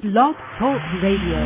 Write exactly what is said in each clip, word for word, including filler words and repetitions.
Blog Talk Radio.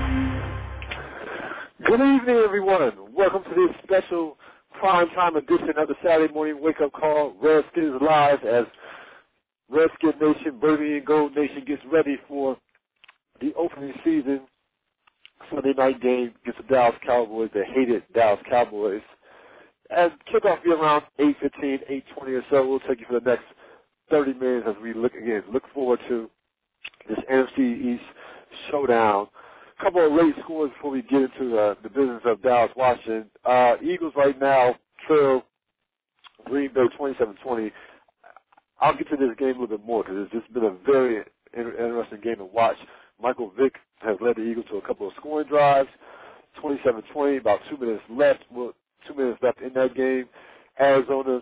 Good evening, everyone. Welcome to this special primetime edition of the Saturday morning wake-up call, Redskins Live, as Redskin Nation, Burgundy and Gold Nation gets ready for the opening season Sunday night game against the Dallas Cowboys, the hated Dallas Cowboys. And kickoff will be around eight fifteen, eight twenty or so. We'll take you for the next thirty minutes as we look again, look forward to this N F C East showdown. A couple of late scores before we get into uh, the business of Dallas, Washington. Uh, Eagles right now trail Green Bay twenty-seven twenty. I'll get to this game a little bit more because it's just been a very inter- interesting game to watch. Michael Vick has led the Eagles to a couple of scoring drives, twenty-seven twenty, about two minutes left, well, two minutes left in that game. Arizona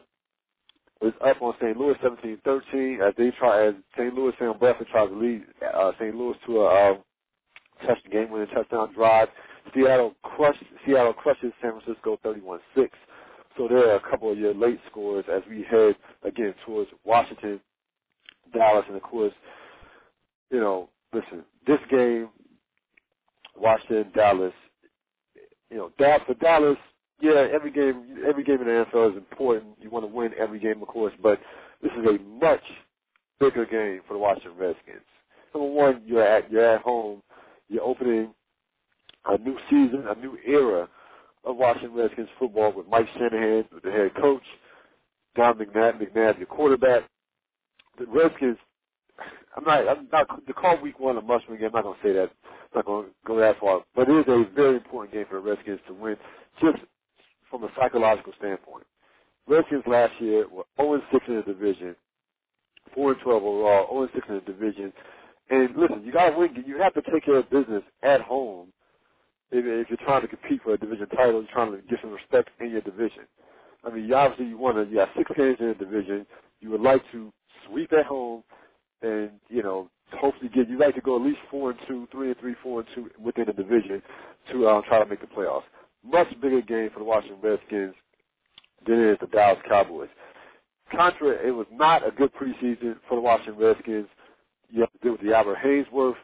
is up on Saint Louis seventeen thirteen as they try, as Saint Louis, Sam Bradford tries to lead uh, Saint Louis to a uh, touch game-winning touchdown drive. Seattle crushed, Seattle crushes San Francisco thirty-one six. So there are a couple of your late scores as we head again towards Washington, Dallas, and of course, you know, listen, this game, Washington, Dallas, you know, for Dallas, yeah, every game, every game in the N F L is important. You want to win every game, of course, but this is a much bigger game for the Washington Redskins. Number one, you're at you're at home. You're opening a new season, a new era of Washington Redskins football with Mike Shanahan, with the head coach, Don McNabb, McNabb, your quarterback. The Redskins, I'm not, I'm not, to call week one a must-win game, I'm not going to say that. I'm not going to go that far. But it is a very important game for the Redskins to win, just from a psychological standpoint. Redskins last year were oh and six in the division, four and twelve overall, oh and six in the division. And listen, you got to win. You have to take care of business at home if, if you're trying to compete for a division title. You're trying to get some respect in your division. I mean, you obviously you want to. You have six games in the division. You would like to sweep at home, and you know, hopefully get. You like to go at least four and two, three and three, four and two within the division to um, try to make the playoffs. Much bigger game for the Washington Redskins than it is the Dallas Cowboys. Contra, it was not a good preseason for the Washington Redskins. You have to deal with the Albert Haynesworth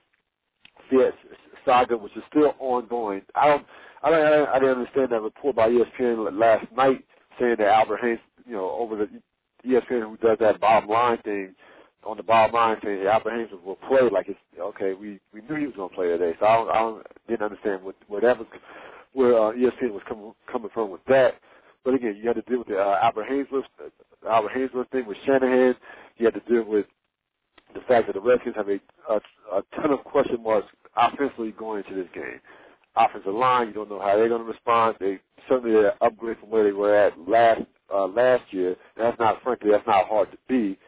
saga, which is still ongoing. I don't, I don't, I didn't understand that report by E S P N last night saying that Albert Haynes, you know, over the E S P N who does that bottom line thing, on the bottom line saying that Albert Haynes will play like it's okay. We we knew he was going to play today, so I don't, I don't didn't understand what where that was, where uh, E S P N was coming coming from with that. But again, you had to deal with the uh, Albert Haynesworth, uh, Albert Haynesworth thing with Shanahan. You had to deal with the fact that the Redskins have a, a, a ton of question marks offensively going into this game. Offensive line, you don't know how they're going to respond. They certainly are an upgrade from where they were at last uh, last year. That's not, frankly, that's not hard to be.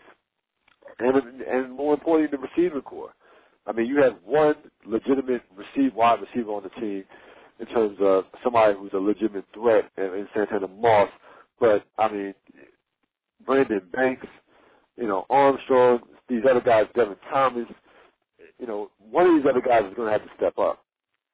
And and more importantly, the receiving core. I mean, you have one legitimate receive wide receiver on the team in terms of somebody who's a legitimate threat in, in Santana Moss. But I mean, Brandon Banks, you know, Armstrong, these other guys, Devin Thomas, you know, one of these other guys is going to have to step up.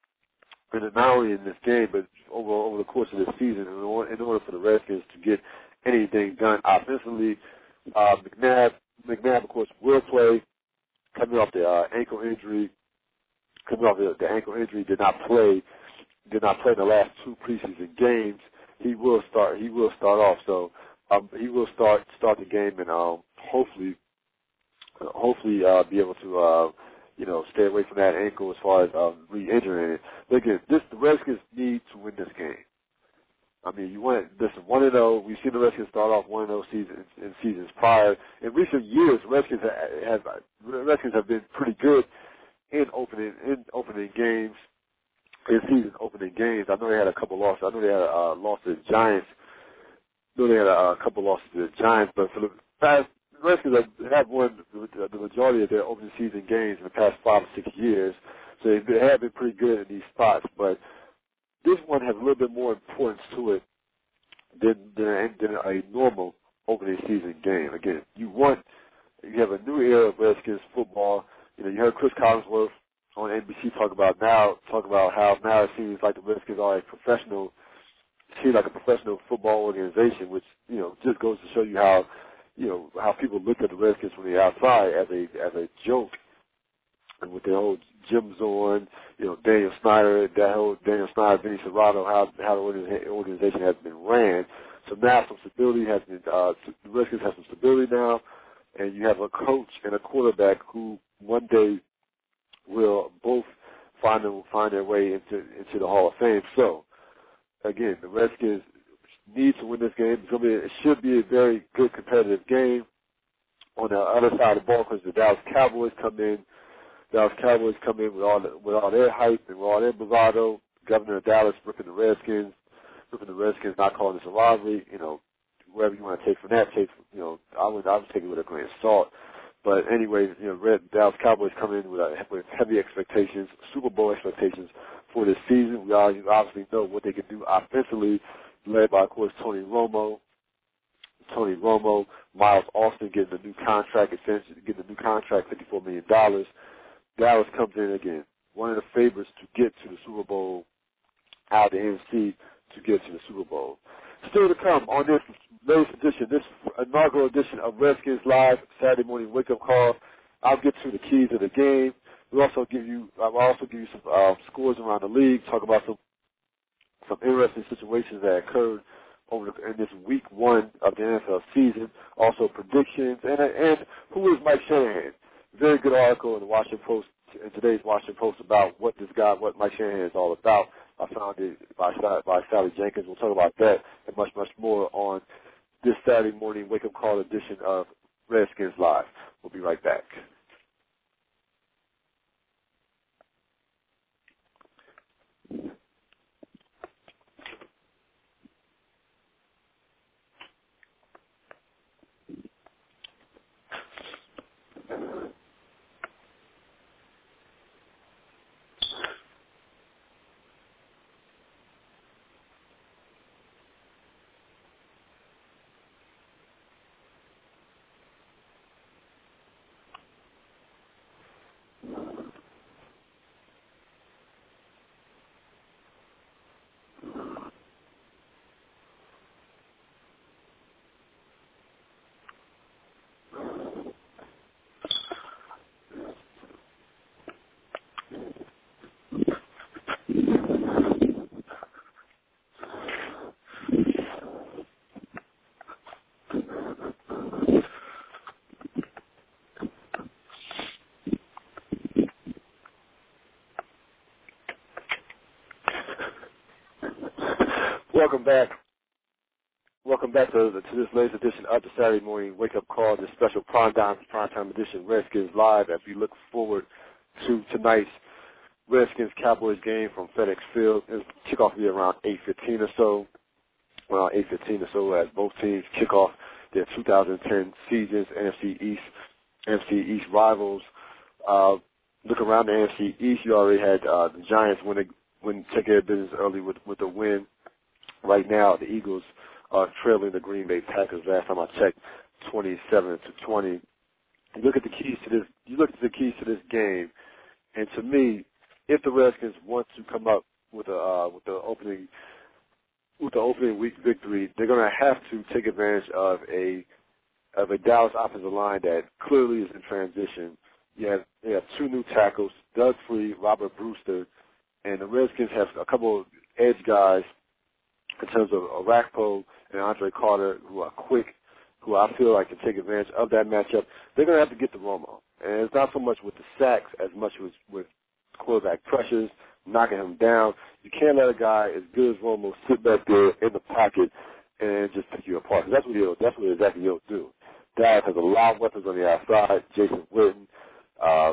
And not only in this game, but over over the course of this season, in order, in order for the Redskins to get anything done offensively. Uh, McNabb, McNabb, of course, will play, coming off the uh, ankle injury. Coming off the, the ankle injury, did not play, did not play in the last two preseason games. He will start. He will start off. So um, he will start start the game and um, hopefully. hopefully uh, be able to, uh, you know, stay away from that ankle as far as um, re-injuring it. But again, this, the Redskins need to win this game. I mean, you want listen, one and oh. We've seen the Redskins start off one and oh seasons in seasons prior. In recent years, Redskins have, have Redskins have been pretty good in opening in opening games, in season opening games. I know they had a couple losses. I know they had a uh, loss to the Giants. I know they had a, a couple losses to the Giants, but for the past, the Redskins have, have won the, the majority of their opening season games in the past five or six years, so they, they have been pretty good in these spots. But this one has a little bit more importance to it than, than, than a normal opening season game. Again, you want, you have a new era of Redskins football. You know, you heard Chris Collinsworth on N B C talk about now, talk about how now it seems like the Redskins are a professional, seem like a professional football organization, which, you know, just goes to show you how, you know, how people look at the Redskins from the outside as a as a joke, and with the whole Jim Zorn, you know, Daniel Snyder, that whole Daniel Snyder, Vinny Serrato, how how the organization has been ran. So now some stability has been, uh, the Redskins have some stability now, and you have a coach and a quarterback who one day will both find them, find their way into into the Hall of Fame. So again, the Redskins need to win this game. It's gonna be, it should be a very good competitive game. On the other side of the ball, because the Dallas Cowboys come in, Dallas Cowboys come in with all the, with all their hype and with all their bravado. Governor of Dallas ripping the Redskins, ripping the Redskins, not calling this a rivalry. You know, wherever you want to take from that, take you know, I would I would take it with a grain of salt. But anyway, you know, Red Dallas Cowboys come in with, a, with heavy expectations, Super Bowl expectations for this season. We all, you obviously know what they can do offensively, led by, of course, Tony Romo. Tony Romo, Miles Austin getting a new contract, essentially getting a new contract, fifty-four million dollars. Dallas comes in again, one of the favorites to get to the Super Bowl, out of the N F C to get to the Super Bowl. Still to come on this latest edition, this inaugural edition of Redskins Live, Saturday morning wake-up call. I'll get to the keys of the game. We'll also give you, I'll also give you some uh, scores around the league, talk about some some interesting situations that occurred over the, in this week one of the N F L season. Also predictions and and who is Mike Shanahan? Very good article in the Washington Post, in today's Washington Post, about what this guy, what Mike Shanahan is all about. I found it by by Sally Jenkins. We'll talk about that and much much more on this Saturday morning wake up call edition of Redskins Live. We'll be right back. Welcome back. Welcome back to, to this latest edition of the Saturday morning wake-up call, this special prime time, prime time edition, Redskins Live, as we look forward to tonight's Redskins-Cowboys game from FedEx Field. It'll kick off be around eight fifteen or so, around eight fifteen or so, as both teams kick off their two thousand ten seasons, N F C East, N F C East rivals. Uh, look around the N F C East, you already had uh, the Giants win, a, win take care of business early with, with a win. Right now, the Eagles are trailing the Green Bay Packers. Last time I checked, twenty-seven to twenty. You look at the keys to this. You look at the keys to this game, and to me, if the Redskins want to come up with a uh, with the opening with the opening week victory, they're going to have to take advantage of a of a Dallas offensive line that clearly is in transition. You have they have two new tackles, Doug Free, Robert Brewster, and the Redskins have a couple of edge guys in terms of Orakpo and Andre Carter, who are quick, who I feel like can take advantage of that matchup. They're going to have to get to Romo. And it's not so much with the sacks as much as with quarterback pressures, knocking him down. You can't let a guy as good as Romo sit back there in the pocket and just pick you apart. That's what he'll, that's what exactly he'll do. Dallas has a lot of weapons on the outside. Jason Witten, uh,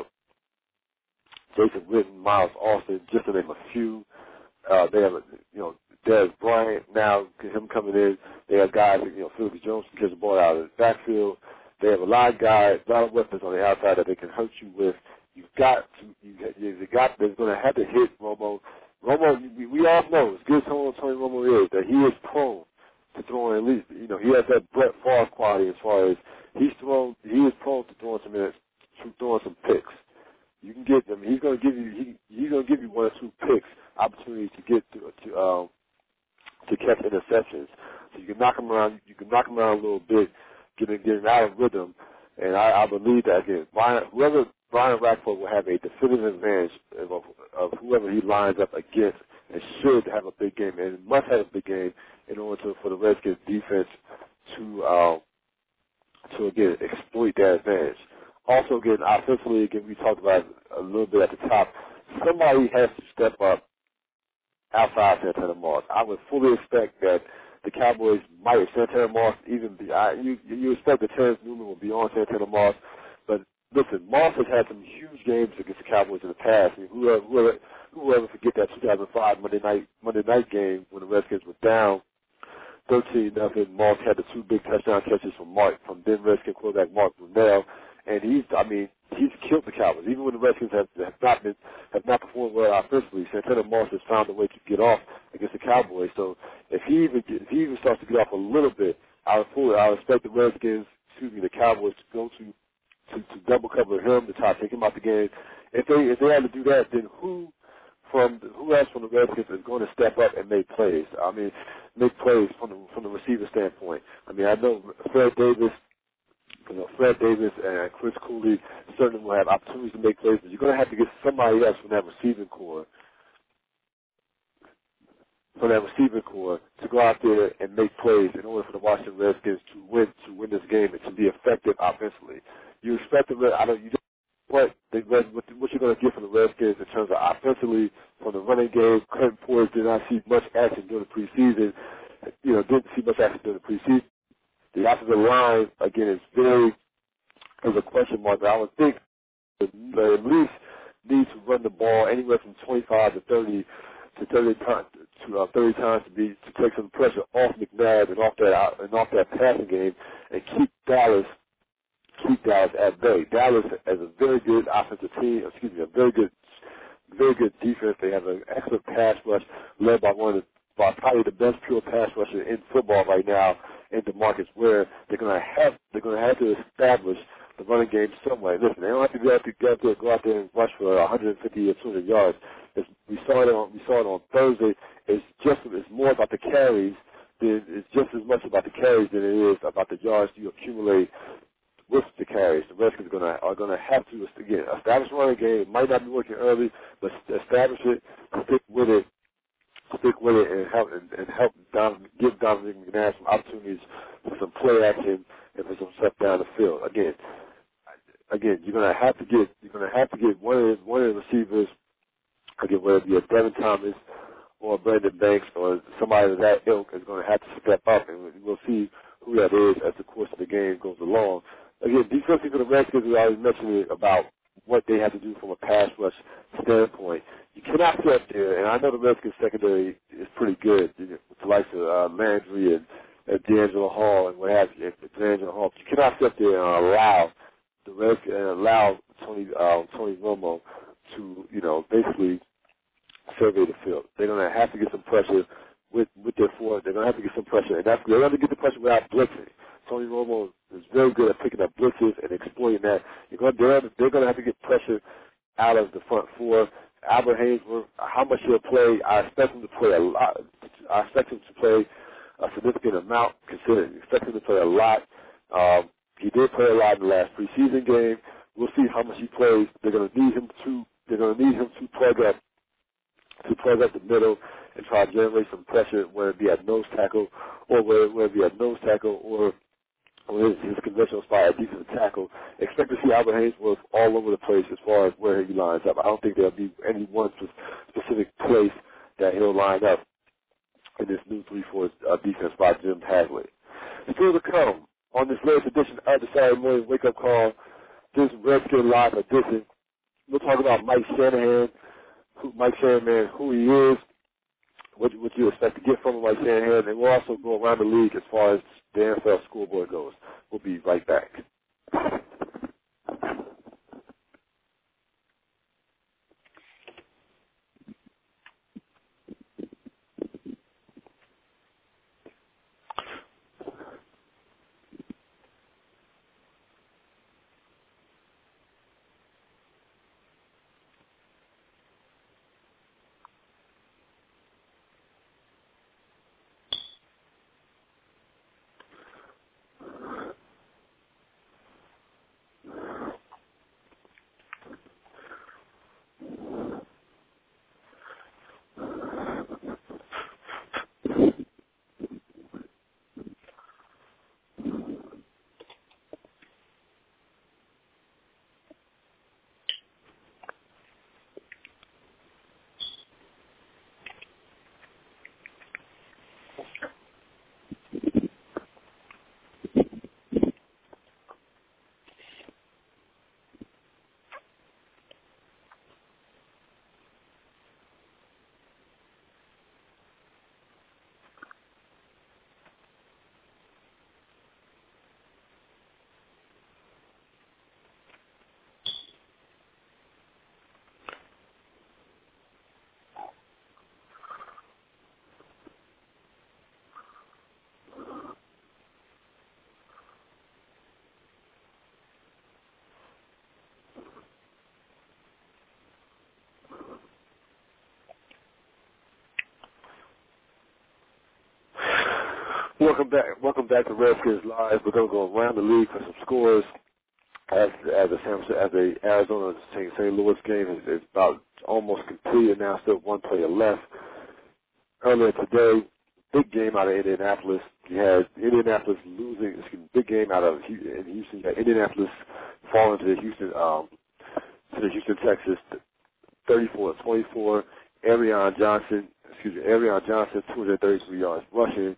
Jason Witten, Miles Austin, just to name a few. Uh, they have, a, you know, Dez Bryant now, him coming in. They have guys, you know, Philip Jones can catch the ball out of the backfield. They have a lot of guys, a lot of weapons on the outside that they can hurt you with. You've got to, you, you got, they're going to have to hit Romo. Romo, we, we all know, as good as Tony Romo is, that he is prone to throwing at least, you know, he has that Brett Favre quality as far as he's thrown, he is prone to throwing some minutes, to throwing some picks. You can get them. He's going to give you, he, he's going to give you one or two picks, opportunities to get to, to um, to catch interceptions. So you can knock him around, you can knock him around a little bit, get him, get him out of rhythm. And I, I believe that, again, whoever Brian Rackford will have a definitive advantage of, of whoever he lines up against, and should have a big game and must have a big game in order to, for the Redskins defense to uh, to again exploit that advantage. Also, again, offensively, again, we talked about it a little bit at the top. Somebody has to step up outside Santana Moss. I would fully expect that the Cowboys might have Santana Moss even be. I, you you expect that Terrence Newman will be on Santana Moss, but listen, Moss has had some huge games against the Cowboys in the past. I mean, whoever whoever whoever forget that two thousand five Monday night Monday night game when the Redskins were down thirteen nothing. Moss had the two big touchdown catches from Mark, from then Redskin quarterback Mark Brunell, and he's, I mean, he's killed the Cowboys. Even when the Redskins have, have not been, have not performed well offensively, Santana Moss has found a way to get off against the Cowboys. So if he even, if he even starts to get off a little bit, I would fully, I would expect the Redskins, excuse me, the Cowboys to go to, to, to double cover him to try to take him out the game. If they, if they had to do that, then who from the, who else from the Redskins is going to step up and make plays? I mean, make plays from the from the receiver standpoint. I mean, I know Fred Davis, you know, Fred Davis and Chris Cooley certainly will have opportunities to make plays, but you're going to have to get somebody else from that receiving core, from that receiving core, to go out there and make plays in order for the Washington Redskins to win to win this game and to be effective offensively. You expect the Red, I don't you. What, they, what, what you're going to get from the Redskins in terms of offensively from the running game. Clinton Portis did not see much action during the preseason. You know, didn't see much action during the preseason. The offensive line, again, is very, is a question mark. I would think that they at least need to run the ball anywhere from twenty-five to thirty to thirty times to uh, thirty times to be to take some pressure off McNabb and off that and off that passing game and keep Dallas. keep Dallas at bay. Dallas has a very good offensive team, excuse me, a very good, very good defense. They have an excellent pass rush led by one of the, by probably the best pure pass rusher in football right now in DeMarcus Ware. They're going to have, they're going to have to establish the running game some way. Listen, they don't have to go out there, go out there, go out there and rush for one hundred fifty or two hundred yards. It's, we saw it on, we saw it on Thursday. It's just, it's more about the carries. It's just as much about the carries than it is about the yards you accumulate with the carries. The Redskins are gonna are gonna have to again establish a running game. It might not be working early, but establish it, stick with it, stick with it, and help and, and help Don, give Dominic McNabb some opportunities for some play action and for some stuff down the field. Again, again, you're gonna have to get you're gonna have to get one of the, one of the receivers. Again, whether it be a Devin Thomas or Brandon Banks or somebody of that ilk is going to have to step up, and we'll see who that is as the course of the game goes along. Again, defensively for the Redskins, we already mentioned about what they have to do from a pass rush standpoint. You cannot sit there, and I know the Redskins secondary is pretty good, you know, with the likes of uh, Landry and, and D'Angelo Hall and what have you, and D'Angelo Hall. But you cannot sit there and allow the Redskins and allow Tony uh, Tony Romo to, you know, basically survey the field. They're going to have to get some pressure with with their forward. They're going to have to get some pressure, and that's they're going to get the pressure without blitzing. Tony Romo is very good at picking up blitzes and exploiting that. You're going to, they're, they're going to have to get pressure out of the front four. Albert Haynesworth, how much he'll play, I expect him to play a lot. I expect him to play a significant amount, considering I expect him to play a lot. Um, he did play a lot in the last preseason game. We'll see how much he plays. They're going to need him to. They're going to need him to plug up, to plug up the middle and try to generate some pressure, whether it be at nose tackle or whether, whether it be at nose tackle or or his, his conventional spot at defensive tackle. Expect to see Albert Haynesworth all over the place as far as where he lines up. I don't think there'll be any one specific place that he'll line up in this new three four uh, defense by Jim Hasley. Still to come on this latest edition of the Saturday Morning Wake Up Call, this Redskin Live edition. We'll talk about Mike Shanahan, who, Mike Shanahan, who he is, what, what you expect to get from him, Mike Shanahan, and we'll also go around the league as far as the N F L scoreboard goes. We'll be right back. Welcome back. Welcome back to Redskins Live. We're gonna go around the league for some scores. As as the San as the Arizona Saint Louis game is, is about almost completed now. Still one player left. Earlier today, big game out of Indianapolis. You had Indianapolis losing. Excuse me, big game out of Hu- in Houston. You had Indianapolis falling to the Houston um, to the Houston Texas thirty-four to twenty-four. Arion Johnson, excuse me, Arion Johnson, two hundred thirty-three yards rushing.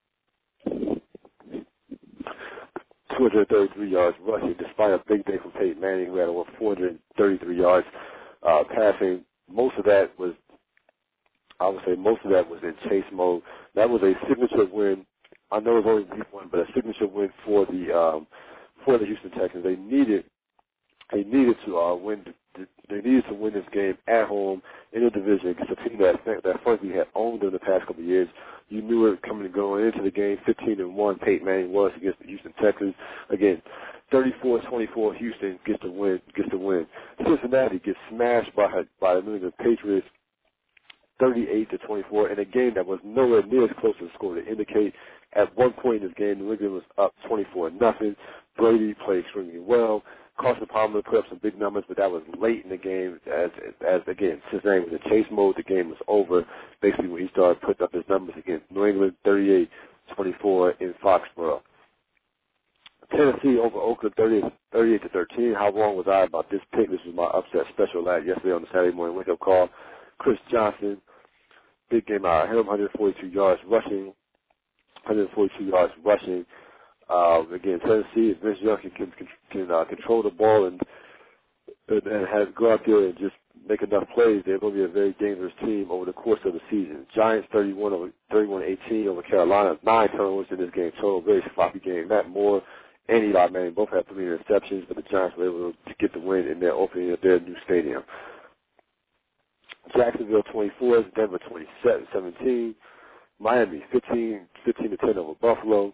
two hundred thirty-three yards rushing, despite a big day from Peyton Manning, who had over four hundred thirty-three yards uh, passing. Most of that was, I would say, most of that was in chase mode. That was a signature win. I know it was only week one, but a signature win for the um, for the Houston Texans. They needed they needed to uh, win. They needed to win this game at home in the division against a team that that frankly had owned them the past couple of years. You knew it coming and going into the game. fifteen and one, Peyton Manning was against the Houston Texans. Again, thirty-four twenty-four, Houston gets the win. Gets the win. Cincinnati gets smashed by by the New England Patriots, thirty-eight to twenty-four, in a game that was nowhere near as close to the score to indicate. At one point in this game, New England was up twenty-four nothing. Brady played extremely well. Carson Palmer put up some big numbers, but that was late in the game. As, as again, Cincinnati was in chase mode, the game was over. Basically, when he started putting up his numbers against New England, thirty-eight twenty-four in Foxborough. Tennessee over Oakland, thirty-eight to thirteen. How wrong was I about this pick? This was my upset special last yesterday on the Saturday morning wake-up call. Chris Johnson, big game out of him, one hundred forty-two yards rushing, one hundred forty-two yards rushing. Uh, again, Tennessee, if Vince Young can, can, can uh, control the ball and, and, and have, go out there and just make enough plays, they're going to be a very dangerous team over the course of the season. Giants thirty-one over thirty-one eighteen over Carolina, nine turnovers in this game total, very sloppy game. Matt Moore and Eli Manning both had three interceptions, but the Giants were able to get the win in their opening of their new stadium. Jacksonville twenty-four, Denver twenty-seven seventeen, Miami fifteen to ten over Buffalo.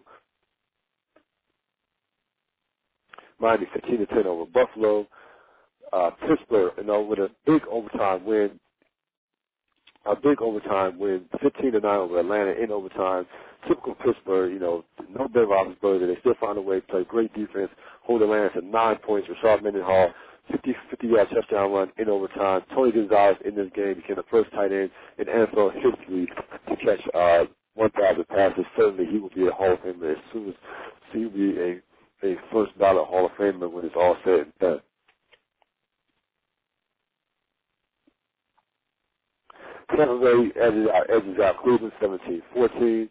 Miami fifteen to ten over Buffalo. Uh, Pittsburgh, you know, with a big overtime win, a big overtime win, fifteen to nine over Atlanta in overtime. Typical Pittsburgh, you know, no Ben Roethlisberger. They still find a way to play great defense, hold Atlanta to nine points. Rashard Mendenhall, fifty-yard touchdown run in overtime. Tony Gonzalez in this game became the first tight end in N F L history to catch uh, one thousand passes. Certainly, he will be a Hall of Famer as soon as so he will be a a first ballot Hall of Famer when it's all said and done. Tampa Bay edges out, edges out Cleveland seventeen fourteen.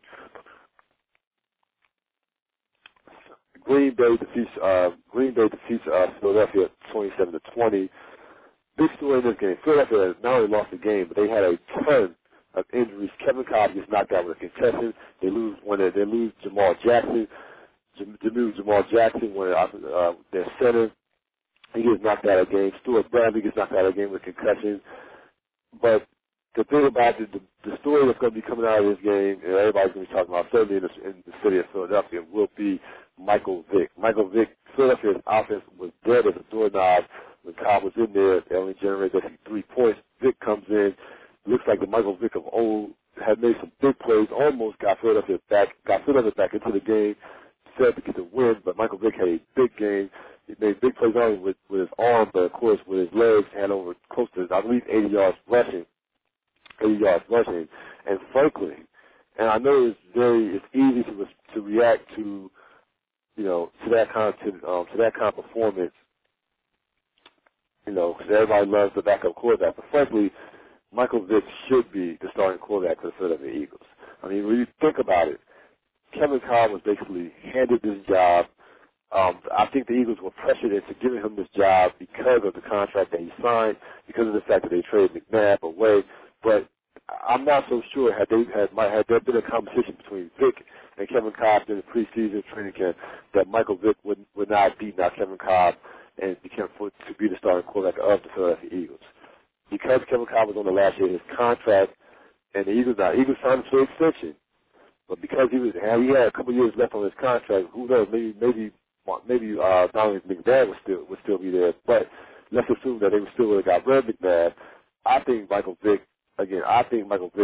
Green Bay defeats uh, Green Bay defeats uh, Philadelphia twenty-seven to twenty. Big story in this game. Philadelphia not only lost the game, but they had a ton of injuries. Kevin Cobb gets knocked out with a concussion. They lose when they, they lose Jamal Jackson. They lose Jamal Jackson when uh, their center. He gets knocked out of the game. Stuart Bradley gets knocked out of the game with concussion. But the thing about it, the, the story that's going to be coming out of this game, and everybody's going to be talking about, certainly in the, in the city of Philadelphia, will be Michael Vick. Michael Vick, Philadelphia's offense was dead as a doorknob when Cobb was in there. They only generated three points. Vick comes in, looks like the Michael Vick of old, had made some big plays, almost got Philadelphia back, got Philadelphia back into the game, failed to get the win, but Michael Vick had a big game. He made big plays not only with, with his arm, but of course with his legs, had over close to, I believe, eighty yards rushing, eighty yards rushing. And frankly, and I know it's very, it's easy to to react to, you know, to that kind of, to, um, to that kind of performance, you know, because everybody loves the backup quarterback. But frankly, Michael Vick should be the starting quarterback for the Philadelphia Eagles. I mean, when you think about it, Kevin Cobb was basically handed this job. Um, I think the Eagles were pressured into giving him this job because of the contract that he signed, because of the fact that they traded McNabb away. But I'm not so sure had they had had there been a competition between Vick and Kevin Cobb in the preseason training camp that Michael Vick would would not beat out Kevin Cobb and became for, to be the starting quarterback of the Philadelphia Eagles. Because Kevin Cobb was on the last year of his contract, and the Eagles now Eagles signed him to an extension. But because he was, he had a couple years left on his contract, who knows? Maybe, maybe, maybe uh, Donovan McNabb would still would still be there. But let's assume that they would still would have got rid of McNabb. I think Michael Vick, again, I think Michael Vick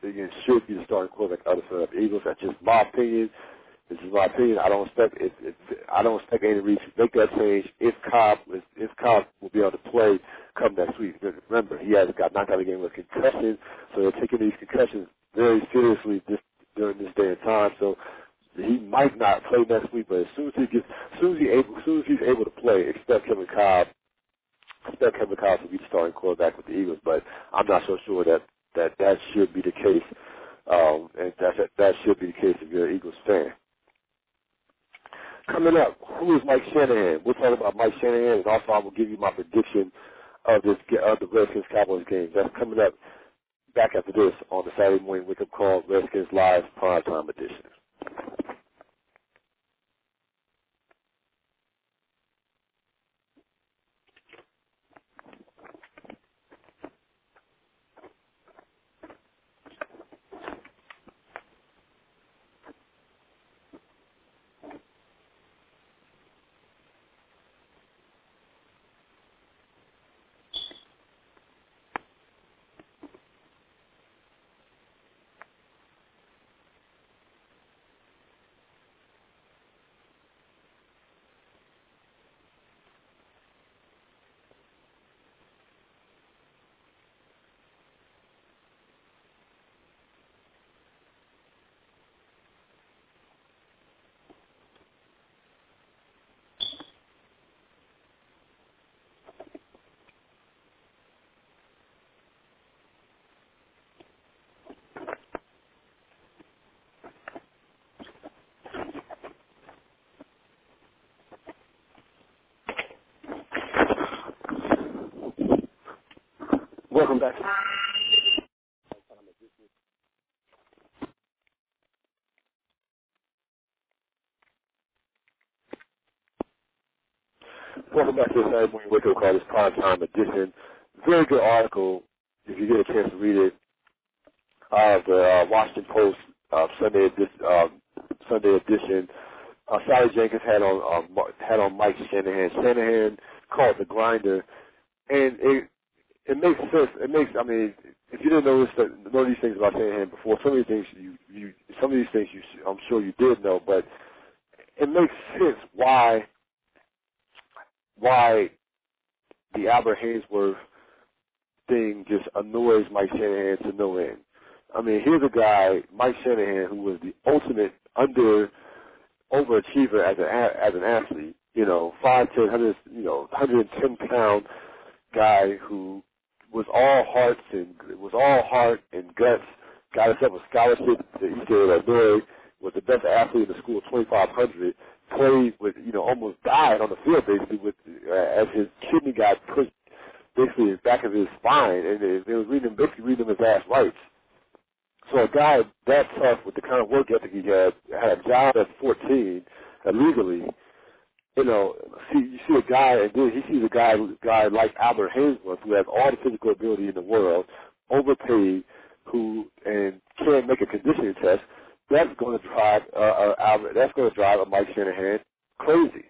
again, should be the starting quarterback of the Philadelphia Eagles. That's just my opinion. This is my opinion. I don't expect if, if I don't expect Andy Reid to make that change if Cobb if, if Cobb will be able to play come next week. Remember, he has got knocked out of the game with a concussion, so they're taking these concussions very seriously this, during this day and time. So he might not play next week, but as soon as he gets, as soon as he able, as soon as he's able to play, expect Kevin Cobb, expect Kevin Cobb to be the starting quarterback with the Eagles. But I'm not so sure that that that should be the case, um, and that that should be the case if you're an Eagles fan. Coming up, who is Mike Shanahan? We'll talk about Mike Shanahan, and also I will give you my prediction of this of the Redskins Cowboys game. That's coming up back after this on the Saturday morning wake up call, Redskins Live Primetime Edition. Welcome back. Welcome back to the Saturday morning wake up call, this Primetime Edition. Very good article, if you get a chance to read it, uh, the uh, Washington Post uh, Sunday edi- uh, Sunday edition. Uh, Sally Jenkins had on uh, had on Mike Shanahan. Shanahan called the grinder, and it it makes sense. It makes I mean, if you didn't know this, know these things about Shanahan before, some of these things you you some of these things you I'm sure you did know, but it makes sense why why the Albert Haynesworth thing just annoys Mike Shanahan to no end. I mean, here's a guy, Mike Shanahan, who was the ultimate under overachiever as an as an athlete. You know, five ten, hundred, you know, one hundred ten pound guy who was all hearts and was all heart and guts. Got himself a scholarship to E C Illinois. Was the best athlete in the school, twenty-five hundred. Played with, you know, almost died on the field basically with uh, as his kidney got pushed basically in the back of his spine, and they, they was reading basically reading him his last rites. So a guy that tough with the kind of work ethic he had, had a job at fourteen, illegally, you know, see you see a guy, and then he sees a guy guy like Albert Haynesworth, who has all the physical ability in the world, overpaid, who and can't make a conditioning test. That's going to drive uh, uh, Albert. That's going to drive a Mike Shanahan crazy.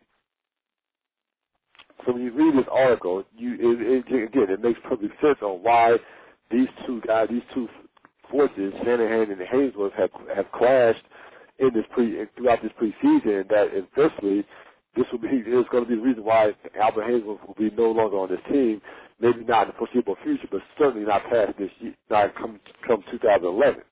So when you read this article, you it, it, again it makes perfect sense on why these two guys, these two forces, Shanahan and Haynesworth, have have clashed in this pre throughout this preseason, and that eventually this will be is going to be the reason why Albert Haynesworth will be no longer on this team. Maybe not in the foreseeable future, but certainly not past this year, not come come two thousand eleven.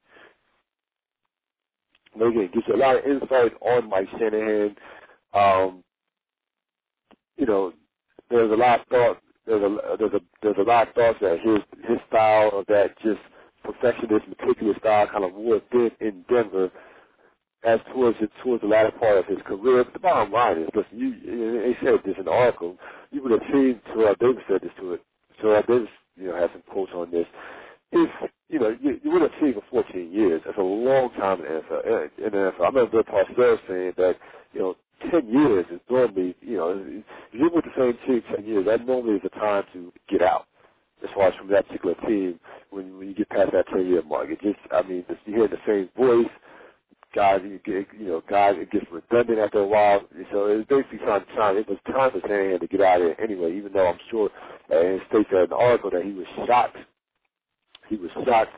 And again, gives you a lot of insight on Mike Shanahan. Um, you know, there's a lot of thought. There's a there's a there's a lot of thoughts that his his style of that just perfectionist, meticulous style kind of wore thin in Denver as towards it, towards the latter part of his career. But the bottom line is, listen, you, they said this in the article. You would have seen Terrell Davis said this to it. Terrell Davis, you know, has some quotes on this. If you know, you, you would have seen for fourteen years. That's a long time in the N F L. In the N F L, I remember Bill Parcells saying that, you know, ten years is normally, you know, if you're with the same team ten years, that normally is the time to get out. As far as from that particular team, when when you get past that ten year mark, it just, I mean, you hear the same voice. Guys, you get, you know, guys, it gets redundant after a while. So it was basically time, time. It was time for Shanahan to get out of there anyway. Even though I'm sure, uh, it states in the article that he was shocked. He was shocked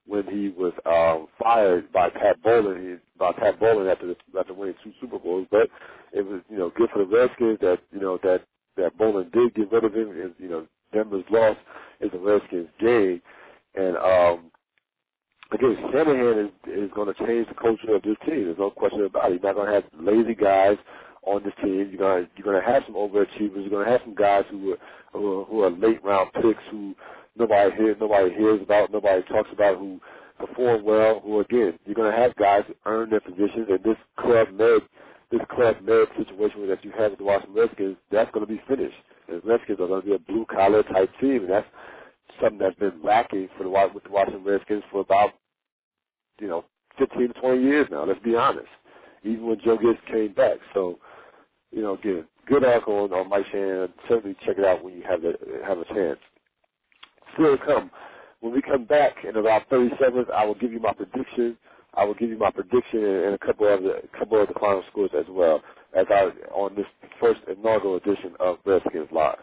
when he was um, fired by Pat Bowlen, he, by Pat Bowlen after the, after winning two Super Bowls. But it was, you know, good for the Redskins that, you know, that that Bowlen did get rid of him. And, you know, Denver's loss is the Redskins' gain. And um, again, Shanahan is, is going to change the culture of this team. There's no question about it. He's not going to have lazy guys on this team. You're going to you're going to have some overachievers. You're going to have some guys who are who are, who are late round picks who nobody hears nobody hears about, nobody talks about, who perform well. Who again, you're going to have guys who earn their positions. And this club med this club med situation that you have with the Washington Redskins, that's going to be finished. The Redskins are going to be a blue collar type team, and that's something that's been lacking for the with the Washington Redskins for about, you know, fifteen to twenty years now, let's be honest, even when Joe Gibbs came back. So, you know, again, good article on, on Mike Shanahan. Certainly check it out when you have a, have a chance. Still to come. When we come back in about thirty seconds, I will give you my prediction. I will give you my prediction and, and a couple of the a couple of the final scores as well as I on this first inaugural edition of Redskins Live.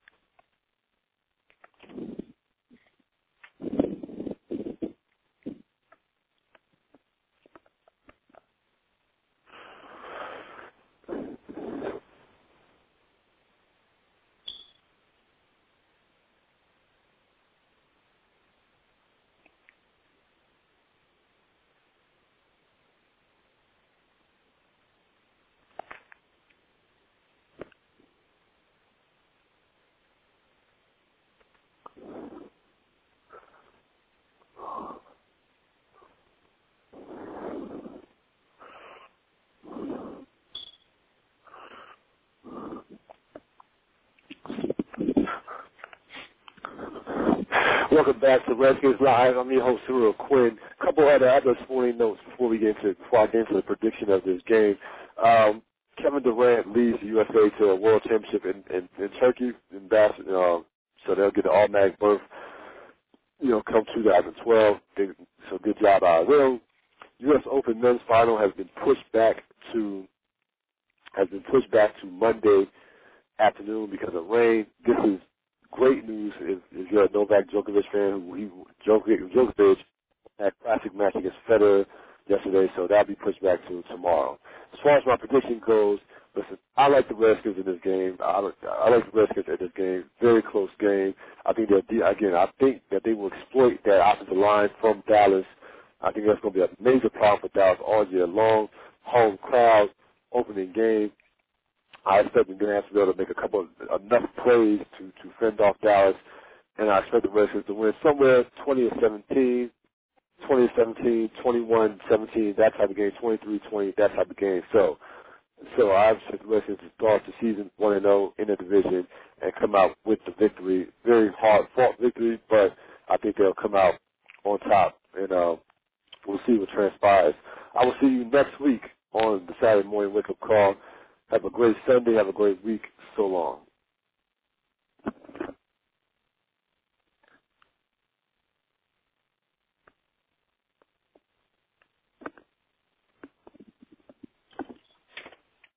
Welcome back to Redskins Live. I'm your host, Cyril Quinn. A couple other other sporting notes before we get into before I get into the prediction of this game. Um, Kevin Durant leads the U S A to a World Championship in, in, in Turkey, in Bas- uh, so they'll get an automatic berth. You know, come two thousand twelve. They, so good job, I will. U S Open men's final has been pushed back to has been pushed back to Monday afternoon because of rain. This is great news if, if you're a Novak Djokovic fan. Who he, Djokovic, Djokovic had a classic match against Federer yesterday, so that'll be pushed back to tomorrow. As far as my prediction goes, listen, I like the Redskins in this game. I, I like the Redskins in this game. Very close game. I think that, again, I think that they will exploit that offensive line from Dallas. I think that's going to be a major problem for Dallas all year long. Home crowd, opening game. I expect we're going to have to be able to make a couple of enough plays to, to fend off Dallas, and I expect the Redskins to win somewhere twenty to seventeen, twenty to seventeen, twenty-one seventeen, that type of game, twenty-three twenty, that type of game. So, so I expect the Redskins to start the season one and oh in the division and come out with the victory. Very hard fought victory, but I think they'll come out on top, and uh, we'll see what transpires. I will see you next week on the Saturday morning wake-up call. Have a great Sunday. Have a great week. So long.